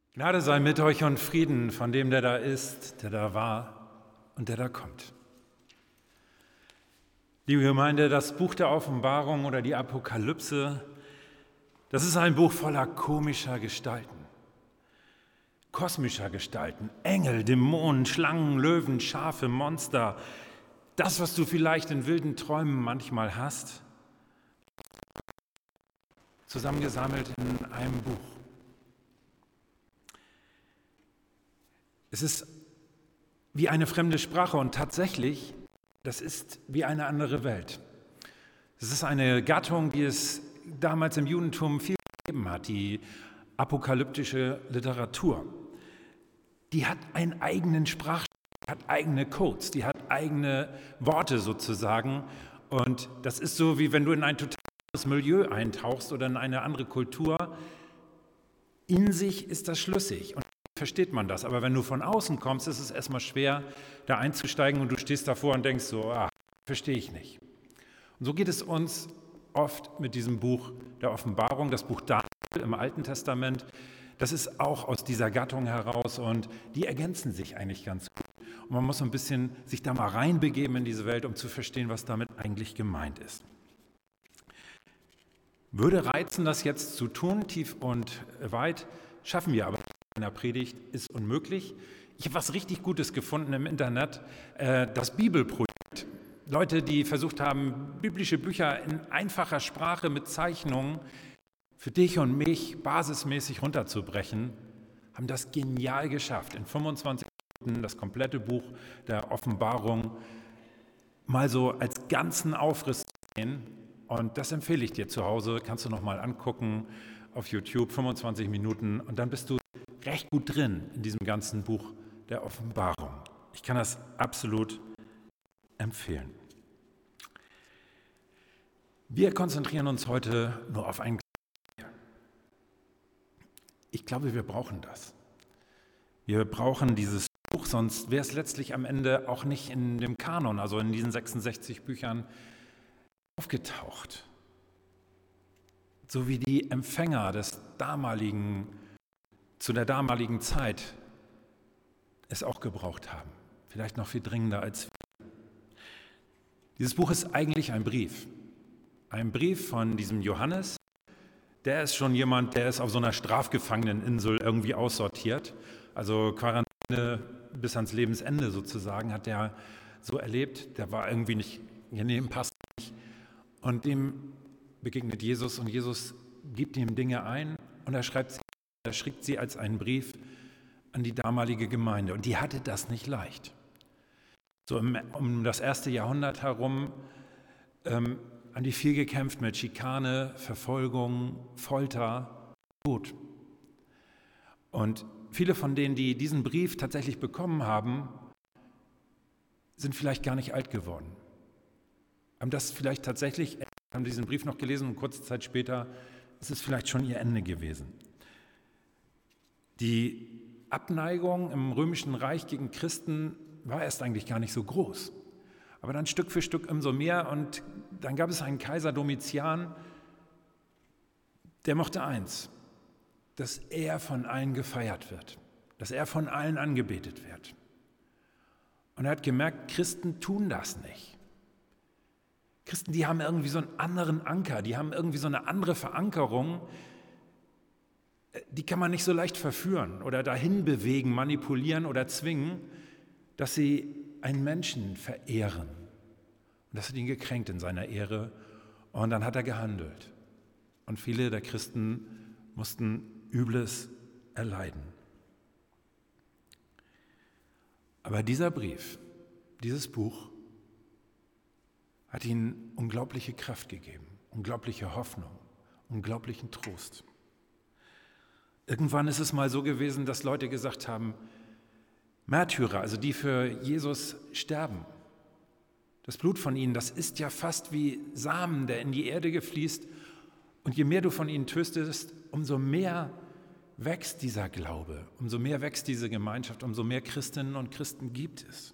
Gnade sei mit euch und Frieden von dem, der da ist, der da war und der da kommt. Liebe Gemeinde, das Buch der Offenbarung oder die Apokalypse, das ist ein Buch voller komischer Gestalten, kosmischer Gestalten, Engel, Dämonen, Schlangen, Löwen, Schafe, Monster. Das, was du vielleicht in wilden Träumen manchmal hast, zusammengesammelt in einem Buch. Es ist wie eine fremde Sprache und tatsächlich, das ist wie eine andere Welt. Es ist eine Gattung, die es damals im Judentum viel gegeben hat, die apokalyptische Literatur. Die hat einen eigenen Sprachstil, die hat eigene Codes, die hat eigene Worte sozusagen. Und das ist so, wie wenn du in ein totales Milieu eintauchst oder in eine andere Kultur. In sich ist das schlüssig und versteht man das. Aber wenn du von außen kommst, ist es erstmal schwer, da einzusteigen und du stehst davor und denkst so, verstehe ich nicht. Und so geht es uns oft mit diesem Buch der Offenbarung, das Buch Daniel im Alten Testament. Das ist auch aus dieser Gattung heraus und die ergänzen sich eigentlich ganz gut. Und man muss so ein bisschen sich da mal reinbegeben in diese Welt, um zu verstehen, was damit eigentlich gemeint ist. Würde reizen, das jetzt zu tun, tief und weit, schaffen wir aber in einer Predigt, ist unmöglich. Ich habe was richtig Gutes gefunden im Internet, das Bibelprojekt. Leute, die versucht haben, biblische Bücher in einfacher Sprache mit Zeichnungen für dich und mich basismäßig runterzubrechen, haben das genial geschafft. In 25 Minuten das komplette Buch der Offenbarung mal so als ganzen Aufriss zu sehen. Und das empfehle ich dir zu Hause, kannst du noch mal angucken auf YouTube, 25 Minuten. Und dann bist du recht gut drin in diesem ganzen Buch der Offenbarung. Ich kann das absolut empfehlen. Wir konzentrieren uns heute nur auf ein. Ich glaube, wir brauchen das. Wir brauchen dieses Buch, sonst wäre es letztlich am Ende auch nicht in dem Kanon, also in diesen 66 Büchern, aufgetaucht. So wie die Empfänger zu der damaligen Zeit es auch gebraucht haben. Vielleicht noch viel dringender als wir. Dieses Buch ist eigentlich ein Brief. Ein Brief von diesem Johannes. Der ist schon jemand, der ist auf so einer Strafgefangeneninsel irgendwie aussortiert. Also Quarantäne bis ans Lebensende sozusagen hat der so erlebt. Der war irgendwie nicht, passt nicht. Und dem begegnet Jesus und Jesus gibt ihm Dinge ein und er schrieb sie als einen Brief an die damalige Gemeinde. Und die hatte das nicht leicht. So um das 1. Jahrhundert herum haben die viel gekämpft mit Schikane, Verfolgung, Folter, Tod. Und viele von denen, die diesen Brief tatsächlich bekommen haben, sind vielleicht gar nicht alt geworden. Haben diesen Brief noch gelesen und kurze Zeit später ist es vielleicht schon ihr Ende gewesen. Die Abneigung im Römischen Reich gegen Christen war erst eigentlich gar nicht so groß. Aber dann Stück für Stück umso mehr und dann gab es einen Kaiser Domitian, der mochte eins, dass er von allen gefeiert wird, dass er von allen angebetet wird. Und er hat gemerkt, Christen tun das nicht. Christen, die haben irgendwie so einen anderen Anker, die haben irgendwie so eine andere Verankerung, die kann man nicht so leicht verführen oder dahin bewegen, manipulieren oder zwingen, dass sie einen Menschen verehren. Und das hat ihn gekränkt in seiner Ehre und dann hat er gehandelt. Und viele der Christen mussten Übles erleiden. Aber dieser Brief, dieses Buch, hat ihnen unglaubliche Kraft gegeben, unglaubliche Hoffnung, unglaublichen Trost. Irgendwann ist es mal so gewesen, dass Leute gesagt haben, Märtyrer, also die für Jesus sterben, das Blut von ihnen, das ist ja fast wie Samen, der in die Erde gefließt. Und je mehr du von ihnen tröstest, umso mehr wächst dieser Glaube, umso mehr wächst diese Gemeinschaft, umso mehr Christinnen und Christen gibt es.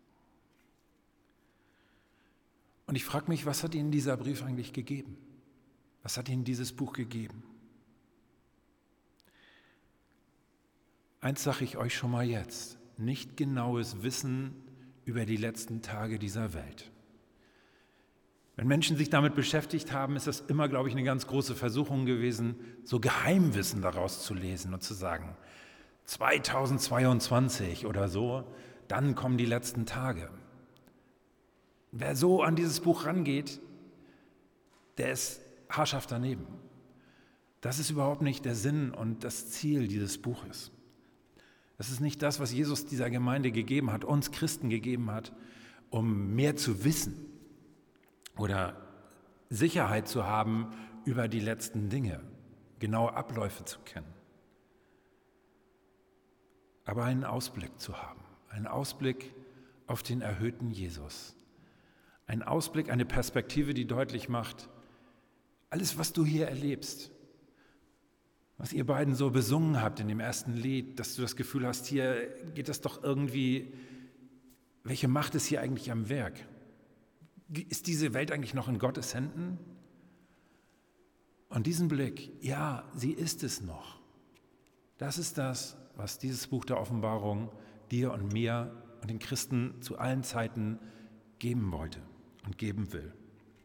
Und ich frage mich, was hat ihnen dieser Brief eigentlich gegeben? Was hat ihnen dieses Buch gegeben? eins sage ich euch schon mal jetzt, nicht genaues Wissen über die letzten Tage dieser Welt. Wenn Menschen sich damit beschäftigt haben, ist das immer, glaube ich, eine ganz große Versuchung gewesen, so Geheimwissen daraus zu lesen und zu sagen, 2022 oder so, dann kommen die letzten Tage. Wer so an dieses Buch rangeht, der ist haarscharf daneben. Das ist überhaupt nicht der Sinn und das Ziel dieses Buches. Das ist nicht das, was Jesus dieser Gemeinde gegeben hat, uns Christen gegeben hat, um mehr zu wissen oder Sicherheit zu haben über die letzten Dinge, genaue Abläufe zu kennen. Aber einen Ausblick zu haben, einen Ausblick auf den erhöhten Jesus. Ein Ausblick, eine Perspektive, die deutlich macht, alles, was du hier erlebst, was ihr beiden so besungen habt in dem ersten Lied, dass du das Gefühl hast, hier geht das doch irgendwie, welche Macht ist hier eigentlich am Werk? Ist diese Welt eigentlich noch in Gottes Händen? Und diesen Blick, ja, sie ist es noch. Das ist das, was dieses Buch der Offenbarung dir und mir und den Christen zu allen Zeiten geben wollte und geben will.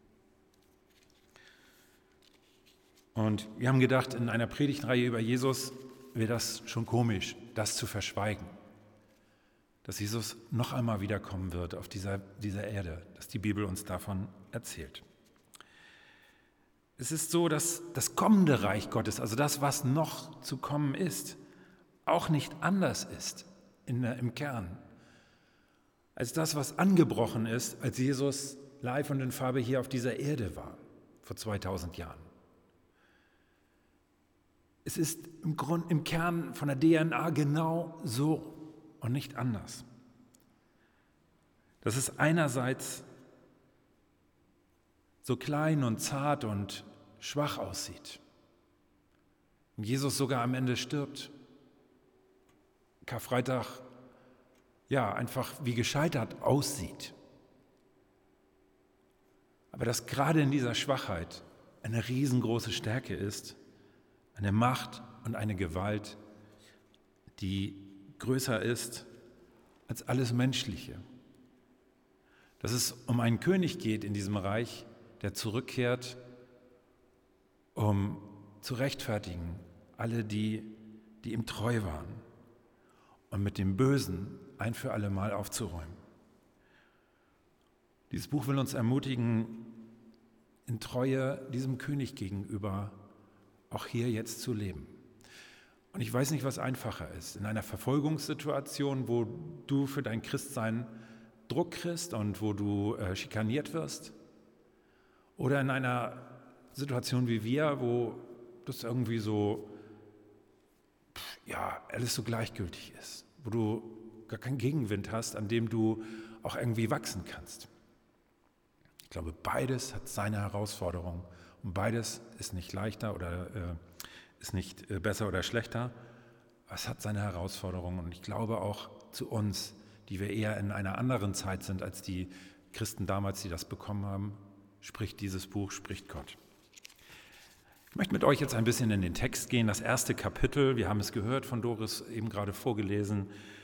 Und wir haben gedacht, in einer Predigtreihe über Jesus wäre das schon komisch, das zu verschweigen. Dass Jesus noch einmal wiederkommen wird auf dieser Erde, dass die Bibel uns davon erzählt. Es ist so, dass das kommende Reich Gottes, also das, was noch zu kommen ist, auch nicht anders ist im Kern als das, was angebrochen ist, als Jesus live und in Farbe hier auf dieser Erde war, vor 2000 Jahren. Es ist im Kern von der DNA genau so und nicht anders. Dass es einerseits so klein und zart und schwach aussieht. Und Jesus sogar am Ende stirbt. Karfreitag, ja, einfach wie gescheitert aussieht. Aber dass gerade in dieser Schwachheit eine riesengroße Stärke ist, eine Macht und eine Gewalt, die größer ist als alles Menschliche. Dass es um einen König geht in diesem Reich, der zurückkehrt, um zu rechtfertigen alle die ihm treu waren und mit dem Bösen ein für alle Mal aufzuräumen. Dieses Buch will uns ermutigen, in Treue diesem König gegenüber auch hier jetzt zu leben. Und ich weiß nicht, was einfacher ist. In einer Verfolgungssituation, wo du für dein Christsein Druck kriegst und wo du schikaniert wirst, oder in einer Situation wie wir, wo das irgendwie so, ja, alles so gleichgültig ist, wo du gar keinen Gegenwind hast, an dem du auch irgendwie wachsen kannst. Ich glaube, beides hat seine Herausforderung und beides ist nicht leichter oder ist nicht besser oder schlechter. Es hat seine Herausforderungen und ich glaube auch zu uns, die wir eher in einer anderen Zeit sind als die Christen damals, die das bekommen haben, spricht dieses Buch, spricht Gott. Ich möchte mit euch jetzt ein bisschen in den Text gehen. Das erste Kapitel, wir haben es gehört von Doris, eben gerade vorgelesen,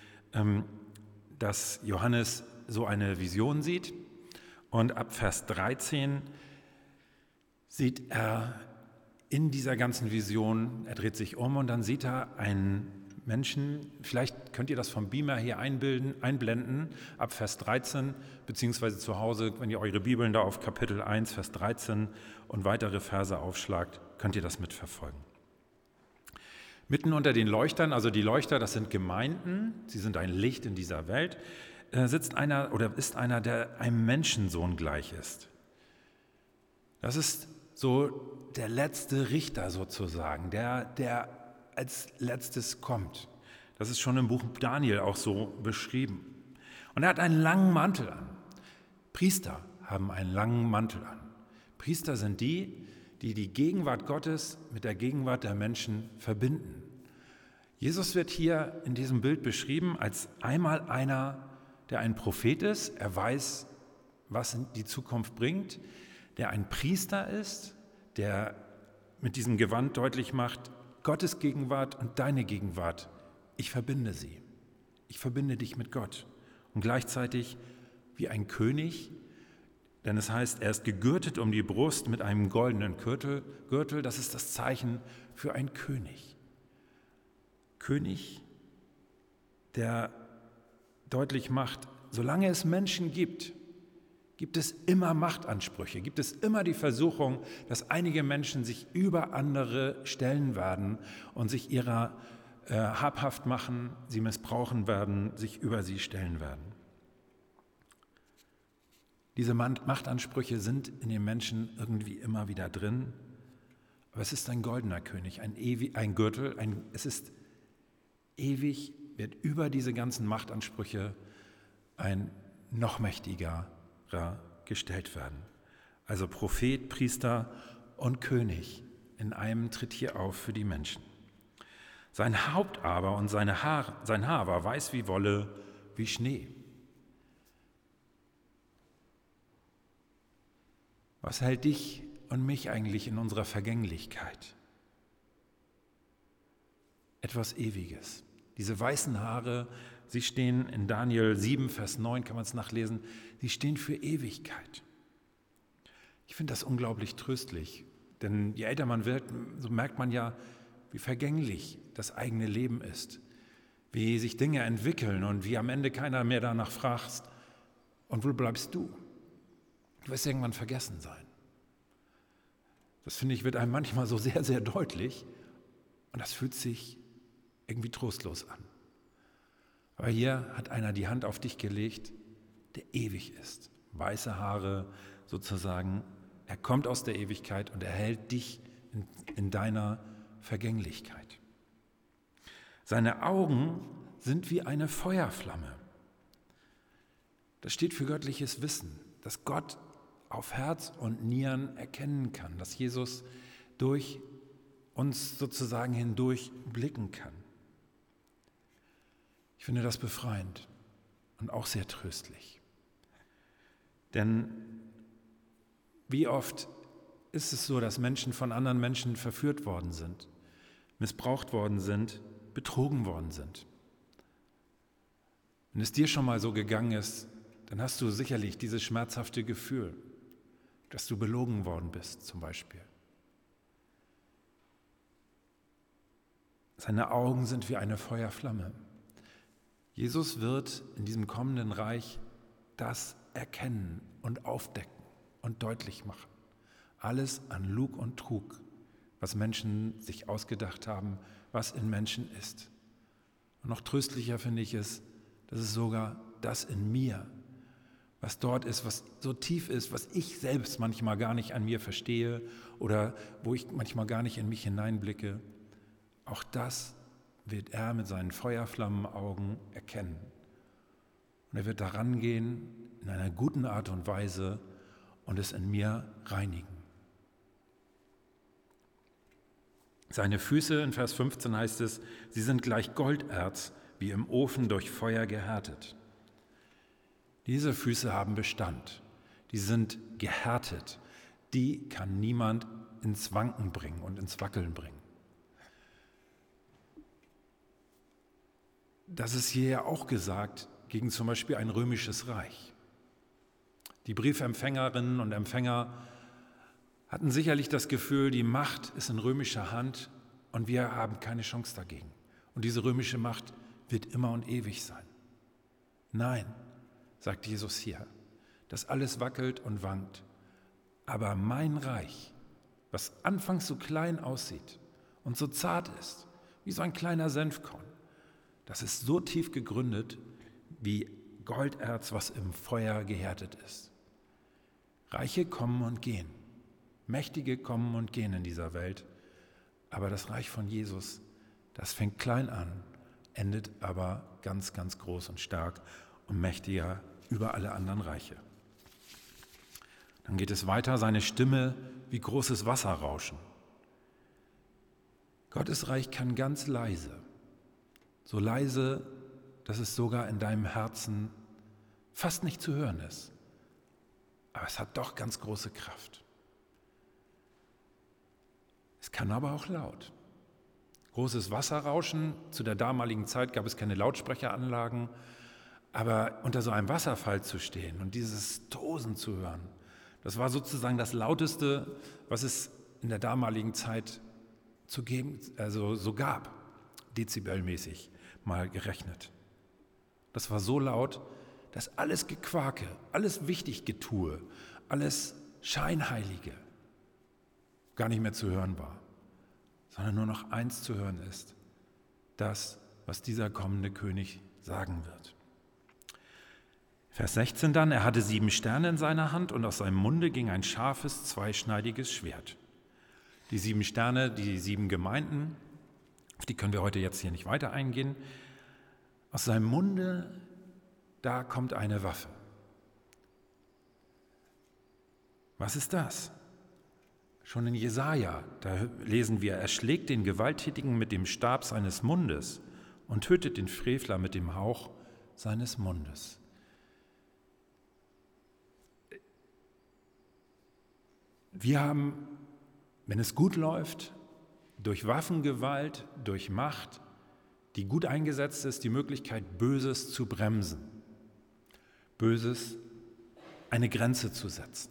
dass Johannes so eine Vision sieht. Und ab Vers 13 sieht er in dieser ganzen Vision, er dreht sich um und dann sieht er einen Menschen, vielleicht könnt ihr das vom Beamer hier einblenden, ab Vers 13, beziehungsweise zu Hause, wenn ihr eure Bibeln da auf Kapitel 1, Vers 13 und weitere Verse aufschlagt, könnt ihr das mitverfolgen. Mitten unter den Leuchtern, also die Leuchter, das sind Gemeinden, sie sind ein Licht in dieser Welt, ist einer, der einem Menschensohn gleich ist. Das ist so der letzte Richter sozusagen, der als letztes kommt. Das ist schon im Buch Daniel auch so beschrieben. Und er hat einen langen Mantel an. Priester haben einen langen Mantel an. Priester sind die Gegenwart Gottes mit der Gegenwart der Menschen verbinden. Jesus wird hier in diesem Bild beschrieben als einmal einer, der ein Prophet ist. Er weiß, was die Zukunft bringt, der ein Priester ist, der mit diesem Gewand deutlich macht, Gottes Gegenwart und deine Gegenwart ich verbinde sie. Ich verbinde dich mit Gott. Und gleichzeitig wie ein König, denn es heißt, er ist gegürtet um die Brust mit einem goldenen Gürtel. Das ist das Zeichen für einen König. König, der deutlich macht, solange es Menschen gibt, gibt es immer Machtansprüche, gibt es immer die Versuchung, dass einige Menschen sich über andere stellen werden und sich ihrer habhaft machen, sie missbrauchen werden, sich über sie stellen werden. Diese Machtansprüche sind in den Menschen irgendwie immer wieder drin, aber es ist ein goldener König, ein Gürtel, es ist ewig, wird über diese ganzen Machtansprüche ein noch mächtigerer gestellt werden. Also Prophet, Priester und König in einem tritt hier auf für die Menschen. Sein Haupt aber und sein Haar war weiß wie Wolle, wie Schnee. Was hält dich und mich eigentlich in unserer Vergänglichkeit? Etwas Ewiges. Diese weißen Haare, sie stehen in Daniel 7, Vers 9, kann man es nachlesen, sie stehen für Ewigkeit. Ich finde das unglaublich tröstlich, denn je älter man wird, so merkt man ja, wie vergänglich das eigene Leben ist, wie sich Dinge entwickeln und wie am Ende keiner mehr danach fragt, und wo bleibst du? Du wirst irgendwann vergessen sein. Das, finde ich, wird einem manchmal so sehr, sehr deutlich und das fühlt sich irgendwie trostlos an. Aber hier hat einer die Hand auf dich gelegt, der ewig ist. Weiße Haare sozusagen. Er kommt aus der Ewigkeit und er hält dich in deiner Vergänglichkeit. Seine Augen sind wie eine Feuerflamme. Das steht für göttliches Wissen, dass Gott auf Herz und Nieren erkennen kann, dass Jesus durch uns sozusagen hindurch blicken kann. Ich finde das befreiend und auch sehr tröstlich. Denn wie oft ist es so, dass Menschen von anderen Menschen verführt worden sind, missbraucht worden sind, betrogen worden sind. Wenn es dir schon mal so gegangen ist, dann hast du sicherlich dieses schmerzhafte Gefühl, dass du belogen worden bist zum Beispiel. Seine Augen sind wie eine Feuerflamme. Jesus wird in diesem kommenden Reich das erkennen und aufdecken und deutlich machen. Alles an Lug und Trug, was Menschen sich ausgedacht haben, was in Menschen ist. Und noch tröstlicher finde ich es, dass es sogar das in mir, was dort ist, was so tief ist, was ich selbst manchmal gar nicht an mir verstehe oder wo ich manchmal gar nicht in mich hineinblicke, auch das wird er mit seinen Feuerflammenaugen erkennen. Und er wird daran gehen in einer guten Art und Weise und es in mir reinigen. Seine Füße, in Vers 15 heißt es, sie sind gleich Golderz, wie im Ofen durch Feuer gehärtet. Diese Füße haben Bestand, die sind gehärtet, die kann niemand ins Wanken bringen und ins Wackeln bringen. Das ist hier ja auch gesagt gegen zum Beispiel ein römisches Reich. Die Briefempfängerinnen und Empfänger hatten sicherlich das Gefühl, die Macht ist in römischer Hand und wir haben keine Chance dagegen. Und diese römische Macht wird immer und ewig sein. Nein, sagt Jesus hier, das alles wackelt und wankt. Aber mein Reich, was anfangs so klein aussieht und so zart ist, wie so ein kleiner Senfkorn, das ist so tief gegründet wie Golderz, was im Feuer gehärtet ist. Reiche kommen und gehen, Mächtige kommen und gehen in dieser Welt, aber das Reich von Jesus, das fängt klein an, endet aber ganz, ganz groß und stark und mächtiger über alle anderen Reiche. Dann geht es weiter, seine Stimme wie großes Wasserrauschen. Gottes Reich kann ganz leise, so leise, dass es sogar in deinem Herzen fast nicht zu hören ist. Aber es hat doch ganz große Kraft. Es kann aber auch laut. großes Wasserrauschen. Zu der damaligen Zeit gab es keine Lautsprecheranlagen, aber unter so einem Wasserfall zu stehen und dieses Tosen zu hören, das war sozusagen das Lauteste, was es in der damaligen Zeit zu geben, also so gab, dezibelmäßig mal gerechnet. Das war so laut, dass alles Gequake, alles Wichtiggetue, alles Scheinheilige gar nicht mehr zu hören war, sondern nur noch eins zu hören ist, das, was dieser kommende König sagen wird. Vers 16 dann, er hatte 7 Sterne in seiner Hand und aus seinem Munde ging ein scharfes, zweischneidiges Schwert. Die 7 Sterne, die 7 Gemeinden, auf die können wir heute jetzt hier nicht weiter eingehen. Aus seinem Munde, da kommt eine Waffe. Was ist das? Schon in Jesaja, da lesen wir, er schlägt den Gewalttätigen mit dem Stab seines Mundes und tötet den Frevler mit dem Hauch seines Mundes. Wir haben, wenn es gut läuft, durch Waffengewalt, durch Macht, die gut eingesetzt ist, die Möglichkeit, Böses zu bremsen, Böses eine Grenze zu setzen,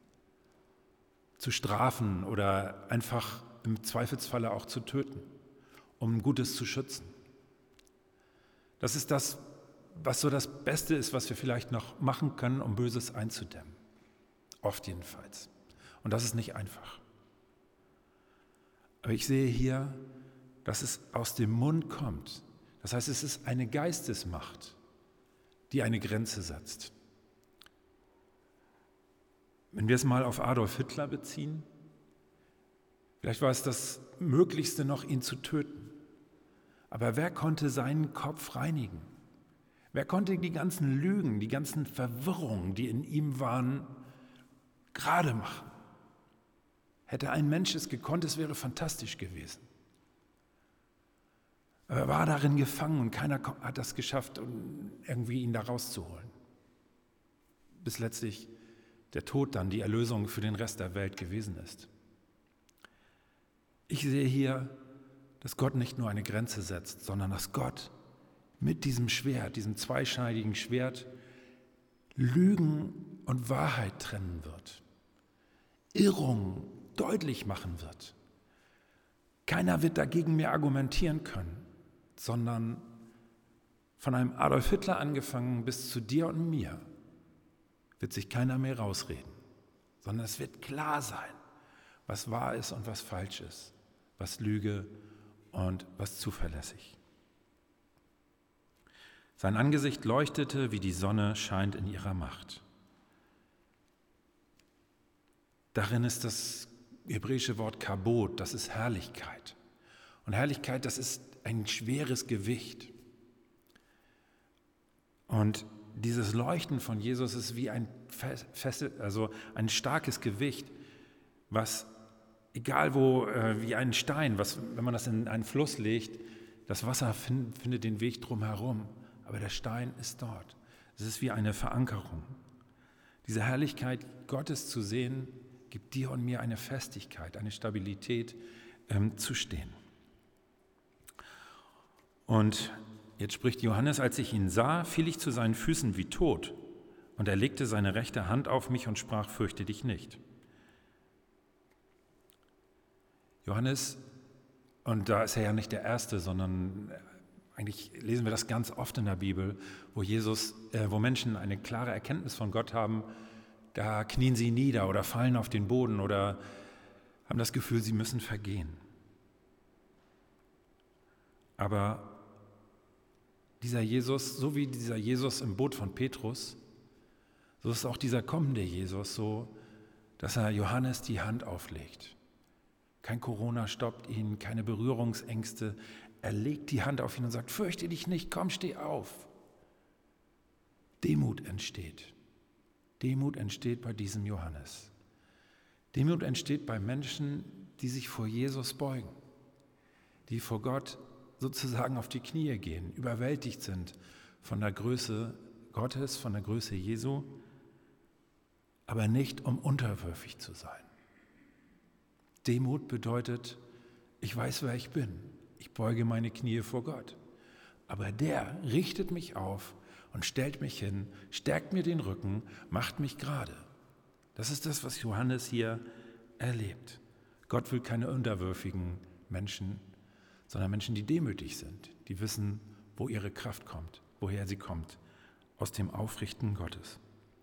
zu strafen oder einfach im Zweifelsfalle auch zu töten, um Gutes zu schützen. Das ist das, was so das Beste ist, was wir vielleicht noch machen können, um Böses einzudämmen. Oft jedenfalls. Und das ist nicht einfach. Aber ich sehe hier, dass es aus dem Mund kommt. Das heißt, es ist eine Geistesmacht, die eine Grenze setzt. Wenn wir es mal auf Adolf Hitler beziehen, vielleicht war es das Möglichste noch, ihn zu töten. Aber wer konnte seinen Kopf reinigen? Wer konnte die ganzen Lügen, die ganzen Verwirrungen, die in ihm waren, gerade machen? Hätte ein Mensch es gekonnt, es wäre fantastisch gewesen. Aber er war darin gefangen und keiner hat das geschafft, um irgendwie ihn da rauszuholen. Bis letztlich der Tod dann die Erlösung für den Rest der Welt gewesen ist. Ich sehe hier, dass Gott nicht nur eine Grenze setzt, sondern dass Gott mit diesem Schwert, diesem zweischneidigen Schwert, Lügen und Wahrheit trennen wird, Irrung deutlich machen wird. Keiner wird dagegen mehr argumentieren können, sondern von einem Adolf Hitler angefangen bis zu dir und mir wird sich keiner mehr rausreden, sondern es wird klar sein, was wahr ist und was falsch ist, was Lüge und was zuverlässig. Sein Angesicht leuchtete, wie die Sonne scheint in ihrer Macht. Darin ist das hebräische Wort Kabod, das ist Herrlichkeit. Und Herrlichkeit, das ist ein schweres Gewicht. Und dieses Leuchten von Jesus ist wie ein ein starkes Gewicht, was, egal wo, wie ein Stein, was, wenn man das in einen Fluss legt, das Wasser findet den Weg drumherum, aber der Stein ist dort. Es ist wie eine Verankerung. Diese Herrlichkeit Gottes zu sehen, gibt dir und mir eine Festigkeit, eine Stabilität zu stehen. Und jetzt spricht Johannes, als ich ihn sah, fiel ich zu seinen Füßen wie tot, und er legte seine rechte Hand auf mich und sprach, fürchte dich nicht. Johannes, und da ist er ja nicht der Erste, sondern eigentlich lesen wir das ganz oft in der Bibel, wo Menschen eine klare Erkenntnis von Gott haben, da knien sie nieder oder fallen auf den Boden oder haben das Gefühl, sie müssen vergehen. Aber dieser Jesus, so wie dieser Jesus im Boot von Petrus, so ist auch dieser kommende Jesus so, dass er Johannes die Hand auflegt. Kein Corona stoppt ihn, keine Berührungsängste. Er legt die Hand auf ihn und sagt, fürchte dich nicht, komm, steh auf. Demut entsteht. Demut entsteht bei diesem Johannes. Demut entsteht bei Menschen, die sich vor Jesus beugen, die vor Gott sozusagen auf die Knie gehen, überwältigt sind von der Größe Gottes, von der Größe Jesu, aber nicht, um unterwürfig zu sein. Demut bedeutet, ich weiß, wer ich bin. Ich beuge meine Knie vor Gott. Aber der richtet mich auf und stellt mich hin, stärkt mir den Rücken, macht mich gerade. Das ist das, was Johannes hier erlebt. Gott will keine unterwürfigen Menschen, sondern Menschen, die demütig sind, die wissen, wo ihre Kraft kommt, woher sie kommt, aus dem Aufrichten Gottes.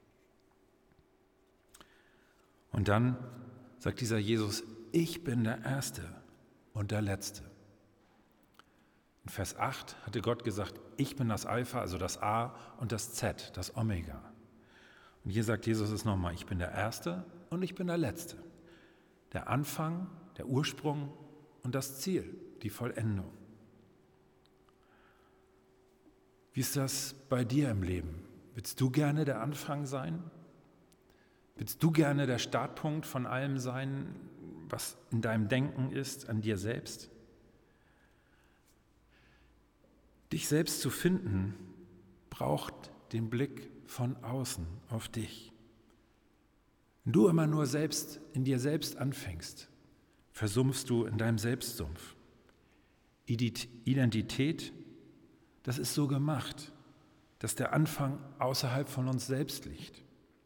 Und dann sagt dieser Jesus, ich bin der Erste und der Letzte. In Vers 8 hatte Gott gesagt, ich bin das Alpha, also das A und das Z, das Omega. Und hier sagt Jesus es nochmal, ich bin der Erste und ich bin der Letzte. Der Anfang, der Ursprung und das Ziel, die Vollendung. Wie ist das bei dir im Leben? Willst du gerne der Anfang sein? Willst du gerne der Startpunkt von allem sein, was in deinem Denken ist, an dir selbst? Dich selbst zu finden, braucht den Blick von außen auf dich. Wenn du immer nur selbst in dir selbst anfängst, versumpfst du in deinem Selbstsumpf. Identität, das ist so gemacht, dass der Anfang außerhalb von uns selbst liegt.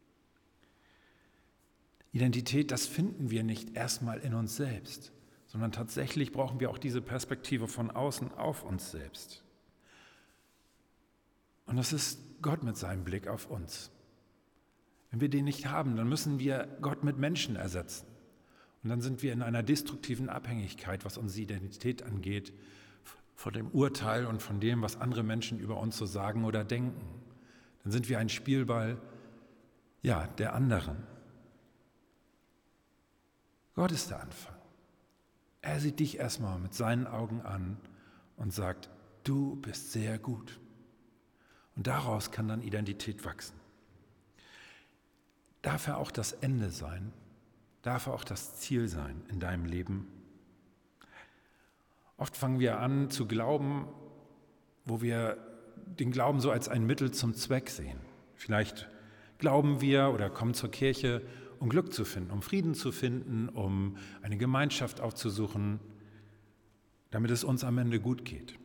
Identität, das finden wir nicht erstmal in uns selbst, sondern tatsächlich brauchen wir auch diese Perspektive von außen auf uns selbst. Und das ist Gott mit seinem Blick auf uns. Wenn wir den nicht haben, dann müssen wir Gott mit Menschen ersetzen. Und dann sind wir in einer destruktiven Abhängigkeit, was unsere Identität angeht, von dem Urteil und von dem, was andere Menschen über uns so sagen oder denken. Dann sind wir ein Spielball, der anderen. Gott ist der Anfang. Er sieht dich erstmal mit seinen Augen an und sagt, du bist sehr gut. Und daraus kann dann Identität wachsen. Darf er auch das Ende sein? Darf er auch das Ziel sein in deinem Leben? Oft fangen wir an zu glauben, wo wir den Glauben so als ein Mittel zum Zweck sehen. Vielleicht glauben wir oder kommen zur Kirche, um Glück zu finden, um Frieden zu finden, um eine Gemeinschaft aufzusuchen, damit es uns am Ende gut geht.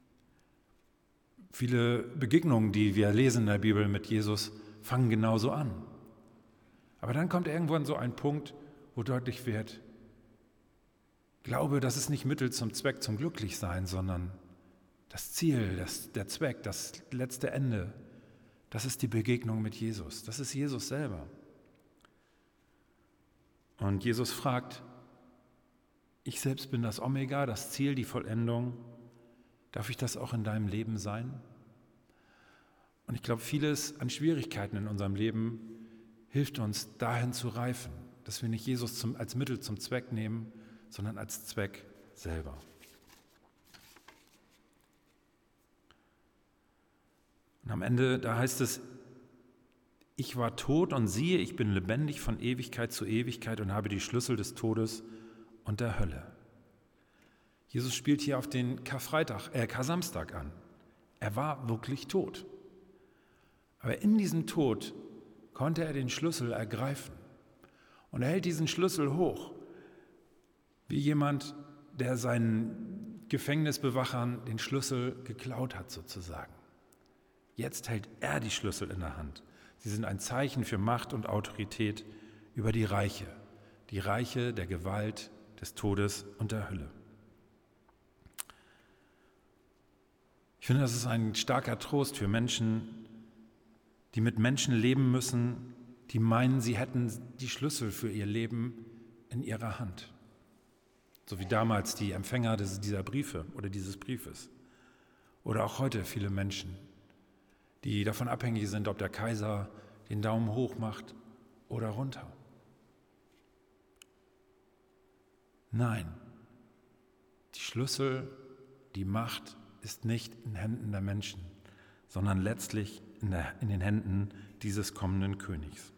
Viele Begegnungen, die wir lesen in der Bibel mit Jesus, fangen genauso an. Aber dann kommt irgendwann so ein Punkt, wo deutlich wird, Glaube, das ist nicht Mittel zum Zweck, zum Glücklichsein, sondern das Ziel, der Zweck, das letzte Ende, das ist die Begegnung mit Jesus. Das ist Jesus selber. Und Jesus fragt, ich selbst bin das Omega, das Ziel, die Vollendung. Darf ich das auch in deinem Leben sein? Und ich glaube, vieles an Schwierigkeiten in unserem Leben hilft uns, dahin zu reifen, dass wir nicht Jesus als Mittel zum Zweck nehmen, sondern als Zweck selber. Und am Ende, da heißt es, ich war tot und siehe, ich bin lebendig von Ewigkeit zu Ewigkeit und habe die Schlüssel des Todes und der Hölle. Jesus spielt hier auf den Kar-Samstag an. Er war wirklich tot. Aber in diesem Tod konnte er den Schlüssel ergreifen. Und er hält diesen Schlüssel hoch, wie jemand, der seinen Gefängnisbewachern den Schlüssel geklaut hat sozusagen. Jetzt hält er die Schlüssel in der Hand. Sie sind ein Zeichen für Macht und Autorität über die Reiche der Gewalt, des Todes und der Hölle. Ich finde, das ist ein starker Trost für Menschen, die mit Menschen leben müssen, die meinen, sie hätten die Schlüssel für ihr Leben in ihrer Hand. So wie damals die Empfänger dieser Briefe oder dieses Briefes. Oder auch heute viele Menschen, die davon abhängig sind, ob der Kaiser den Daumen hoch macht oder runter. Nein, die Schlüssel, die Macht ist nicht in Händen der Menschen, sondern letztlich in den Händen dieses kommenden Königs.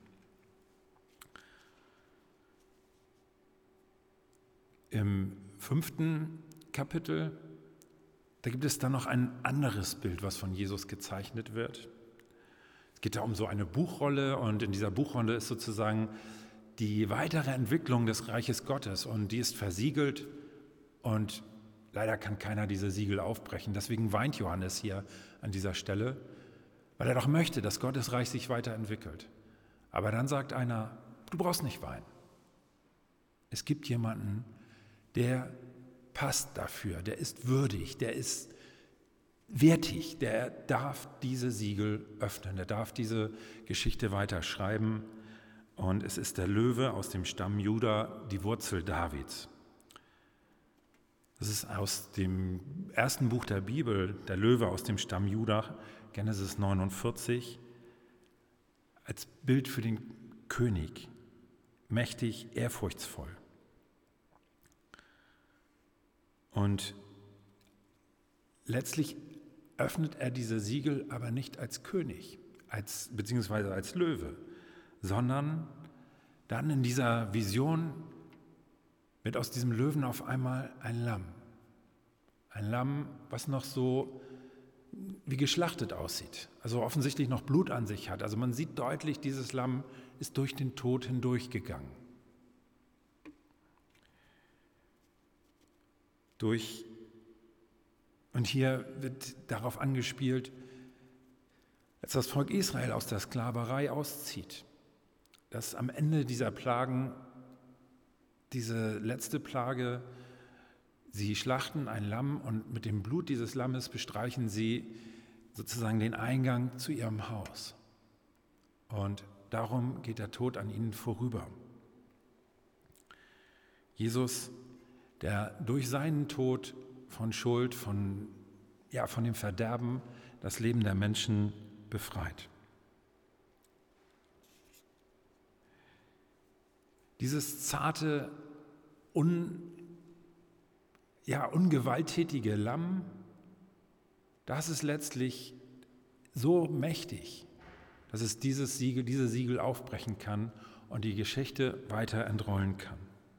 Im 5. Kapitel, da gibt es dann noch ein anderes Bild, was von Jesus gezeichnet wird. Es geht da um so eine Buchrolle und in dieser Buchrolle ist sozusagen die weitere Entwicklung des Reiches Gottes und die ist versiegelt und leider kann keiner diese Siegel aufbrechen. Deswegen weint Johannes hier an dieser Stelle, weil er doch möchte, dass Gottes Reich sich weiterentwickelt. Aber dann sagt einer, du brauchst nicht weinen. Es gibt jemanden, der passt dafür, der ist würdig, der ist wertig, der darf diese Siegel öffnen, der darf diese Geschichte weiterschreiben. Und es ist der Löwe aus dem Stamm Juda, die Wurzel Davids. Das ist aus dem ersten Buch der Bibel, der Löwe aus dem Stamm Juda, Genesis 49, als Bild für den König, mächtig, ehrfurchtsvoll. Und letztlich öffnet er diese Siegel aber nicht als König, beziehungsweise als Löwe, sondern dann in dieser Vision wird aus diesem Löwen auf einmal ein Lamm. Ein Lamm, was noch so wie geschlachtet aussieht, also offensichtlich noch Blut an sich hat. Also man sieht deutlich, dieses Lamm ist durch den Tod hindurchgegangen. Und hier wird darauf angespielt, als das Volk Israel aus der Sklaverei auszieht, dass am Ende dieser Plagen, diese letzte Plage, sie schlachten ein Lamm und mit dem Blut dieses Lammes bestreichen sie sozusagen den Eingang zu ihrem Haus. Und darum geht der Tod an ihnen vorüber. Jesus, der durch seinen Tod von Schuld, von dem Verderben das Leben der Menschen befreit. Dieses zarte, ungewalttätige Lamm, das ist letztlich so mächtig, dass es diese Siegel aufbrechen kann und die Geschichte weiter entrollen kann.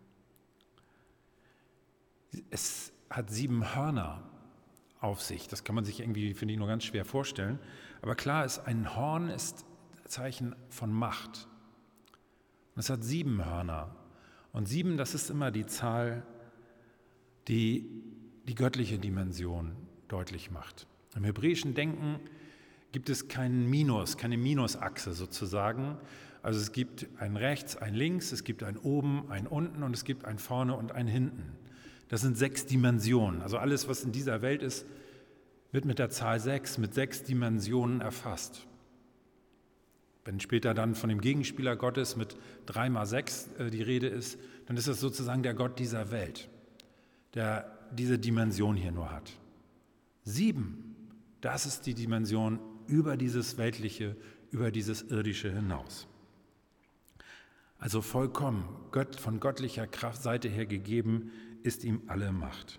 Es hat 7 Hörner auf sich. Das kann man sich irgendwie, finde ich, nur ganz schwer vorstellen. Aber klar ist, ein Horn ist Zeichen von Macht. Und es hat 7 Hörner. Und 7, das ist immer die Zahl, die die göttliche Dimension deutlich macht. Im hebräischen Denken gibt es keine Minusachse sozusagen. Also es gibt ein Rechts, ein Links, es gibt ein Oben, ein Unten und es gibt ein Vorne und ein Hinten. Das sind 6 Dimensionen. Also alles, was in dieser Welt ist, wird mit der Zahl 6, mit 6 Dimensionen erfasst. Wenn später dann von dem Gegenspieler Gottes mit 3 mal 6 die Rede ist, dann ist das sozusagen der Gott dieser Welt, der diese Dimension hier nur hat. 7, das ist die Dimension über dieses Weltliche, über dieses Irdische hinaus. Also vollkommen, von göttlicher Kraftseite her gegeben, ist ihm alle Macht.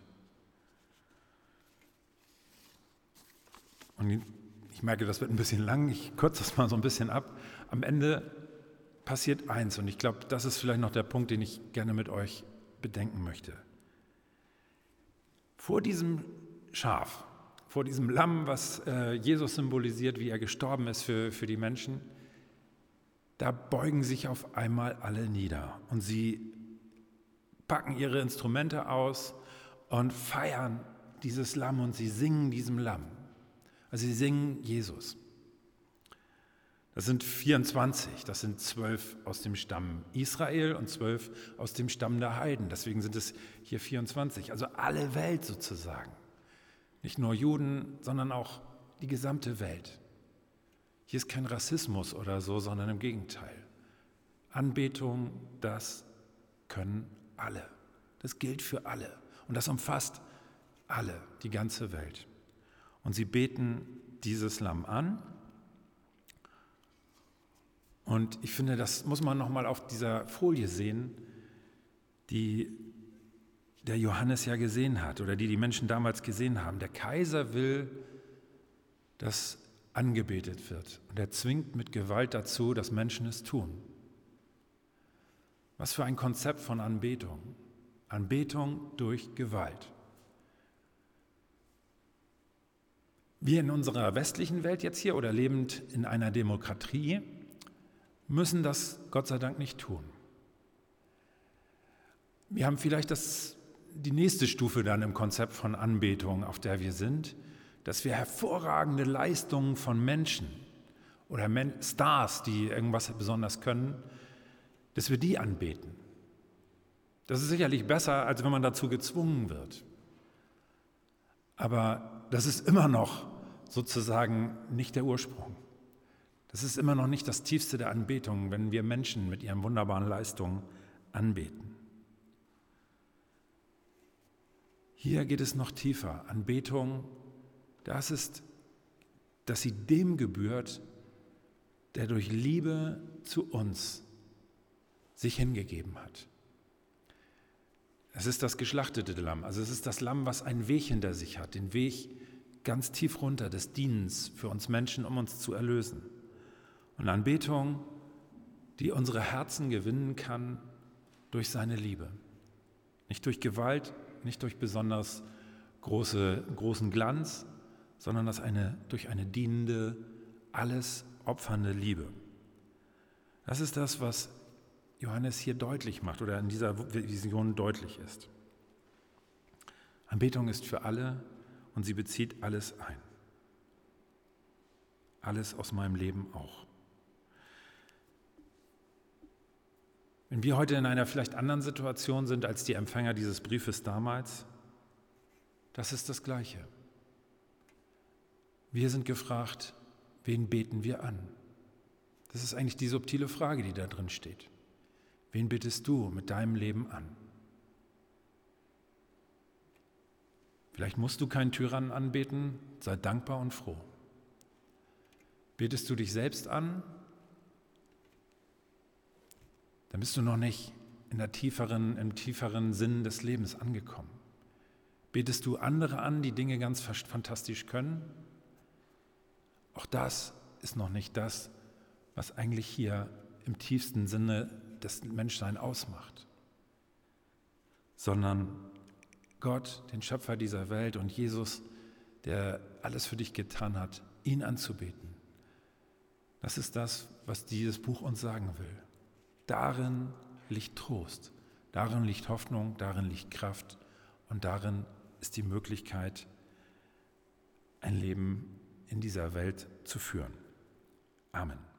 Und ich merke, das wird ein bisschen lang, ich kürze das mal so ein bisschen ab. Am Ende passiert eins und ich glaube, das ist vielleicht noch der Punkt, den ich gerne mit euch bedenken möchte. Vor diesem Schaf, vor diesem Lamm, was Jesus symbolisiert, wie er gestorben ist für die Menschen, da beugen sich auf einmal alle nieder und sie packen ihre Instrumente aus und feiern dieses Lamm und sie singen diesem Lamm. Also sie singen Jesus. Das sind 24, das sind 12 aus dem Stamm Israel und 12 aus dem Stamm der Heiden. Deswegen sind es hier 24, also alle Welt sozusagen. Nicht nur Juden, sondern auch die gesamte Welt. Hier ist kein Rassismus oder so, sondern im Gegenteil. Anbetung, das können alle. Das gilt für alle und das umfasst alle, die ganze Welt. Und sie beten dieses Lamm an. Und ich finde, das muss man nochmal auf dieser Folie sehen, die der Johannes ja gesehen hat oder die Menschen damals gesehen haben. Der Kaiser will, dass angebetet wird und er zwingt mit Gewalt dazu, dass Menschen es tun. Was für ein Konzept von Anbetung. Anbetung durch Gewalt. Wir in unserer westlichen Welt jetzt hier oder lebend in einer Demokratie müssen das Gott sei Dank nicht tun. Wir haben vielleicht das die nächste Stufe dann im Konzept von Anbetung, auf der wir sind, dass wir hervorragende Leistungen von Menschen oder Stars, die irgendwas besonders können, dass wir die anbeten. Das ist sicherlich besser, als wenn man dazu gezwungen wird. Aber das ist immer noch sozusagen nicht der Ursprung. Das ist immer noch nicht das Tiefste der Anbetung, wenn wir Menschen mit ihren wunderbaren Leistungen anbeten. Hier geht es noch tiefer. Anbetung, das ist, dass sie dem gebührt, der durch Liebe zu uns sich hingegeben hat. Es ist das geschlachtete Lamm, also es ist das Lamm, was einen Weg hinter sich hat, den Weg ganz tief runter des Dienens für uns Menschen, um uns zu erlösen. Und Anbetung, die unsere Herzen gewinnen kann durch seine Liebe. Nicht durch Gewalt, nicht durch besonders großen Glanz, sondern durch eine dienende, alles opfernde Liebe. Das ist das, was Johannes hier deutlich macht oder in dieser Vision deutlich ist. Anbetung ist für alle und sie bezieht alles ein. Alles aus meinem Leben auch. Wenn wir heute in einer vielleicht anderen Situation sind als die Empfänger dieses Briefes damals, das ist das Gleiche. Wir sind gefragt, wen beten wir an? Das ist eigentlich die subtile Frage, die da drin steht. Wen bittest du mit deinem Leben an? Vielleicht musst du keinen Tyrannen anbeten, sei dankbar und froh. Betest du dich selbst an, dann bist du noch nicht im tieferen Sinn des Lebens angekommen. Betest du andere an, die Dinge ganz fantastisch können? Auch das ist noch nicht das, was eigentlich hier im tiefsten Sinne das Menschsein ausmacht, sondern Gott, den Schöpfer dieser Welt und Jesus, der alles für dich getan hat, ihn anzubeten. Das ist das, was dieses Buch uns sagen will. Darin liegt Trost, darin liegt Hoffnung, darin liegt Kraft und darin ist die Möglichkeit, ein Leben in dieser Welt zu führen. Amen.